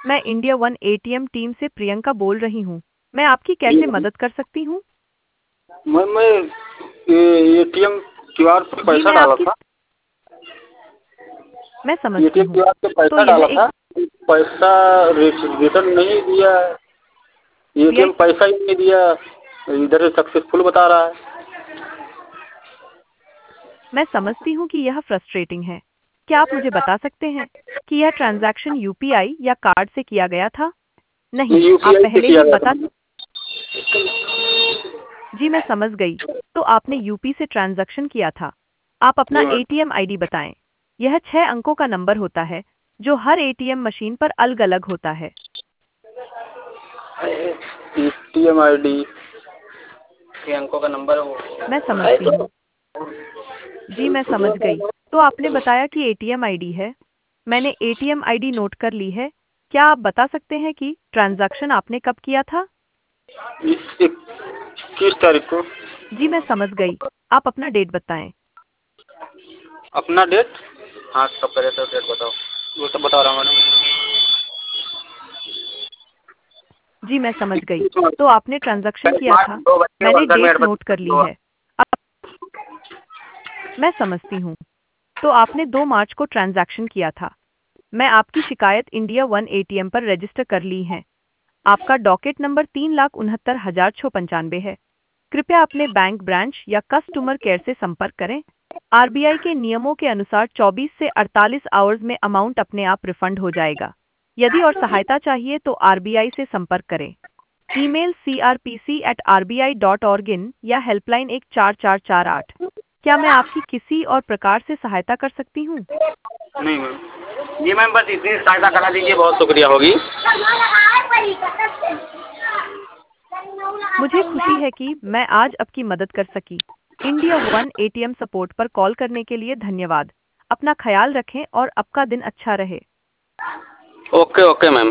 मैं India one ATM team से प्रियंका बोल रही हूँ। मैं आपकी कैसे मदद कर सकती हूँ? मैं एटीएम क्यूआर पे जी, पैसा मैं डाला आपकी था। मैं समझती एटीएम हूँ। क्यूआर पे तो पैसा यह डाला एक था, पैसा रिटर्न नहीं दिया है। यूपीआई एटीएम पैसा ही नहीं दिया, इधर से सक्सेसफुल बता रहा है। मैं समझती हूँ कि यह फ्रस्ट्रेटिंग है। क्या आप मुझे बता सकते हैं कि यह ट्रांजैक्शन यूपीआई या कार्ड से किया गया था? नहीं, आप यूपीआई से पहले किया ही गया बता। था। जी, मैं समझ गई। तो आपने यूपी से ट्रांजैक्शन किया था। आप अपना जी मैम। एटीएम आईडी बताएं। यह 6 अंकों का नंबर होता है, जो हर एटीएम मशीन पर अलग-अलग होता है। एटीएम आईडी के अंकों का नंबर मैं समझती हूँ। जी, मैं समझ गई। तो आपने बताया कि एटीएम आईडी है। मैंने एटीएम आईडी नोट कर ली है। क्या आप बता सकते हैं कि ट्रांजैक्शन आपने कब किया था? 21 तारीख को। जी, मैं समझ गई। आप अपना डेट बताएं। अपना डेट? हाँ, कब करे तो डेट बताओ। वो तो बता रहा हूँ मैडम। जी, मैं समझ गई। 21 तो आपने ट्रांजैक्शन किया मार्च था। 2 बजे मैंने वर्कर में डेट नोट कर ली एडवर्टाइजमेंट हुआ। है। अब मैं समझती हूँ। तो आपने 2 मार्च को ट्रांजैक्शन किया था। मैं आपकी शिकायत इंडिया वन एटीएम पर रजिस्टर कर ली है। आपका डॉकेट नंबर 3,69,695 है। कृपया अपने बैंक ब्रांच या कस्टमर केयर से संपर्क करें। आरबीआई के नियमों के अनुसार 24 से 48 आवर्स में अमाउंट अपने आप रिफंड हो जाएगा। यदि और सहायता चाहिए तो आरबीआई से संपर्क करें। ईमेल crpc@rbi.org या हेल्पलाइन 14448। क्या मैं आपकी किसी और प्रकार से सहायता कर सकती हूँ? नहीं मैम। जी मैम, बस इतनी सहायता करा दीजिए, बहुत शुक्रिया होगी। मुझे खुशी है कि मैं आज आपकी मदद कर सकी। इंडिया वन एटीएम सपोर्ट पर कॉल करने के लिए धन्यवाद। अपना ख्याल रखें और आपका दिन अच्छा रहे। Okay okay ma'am.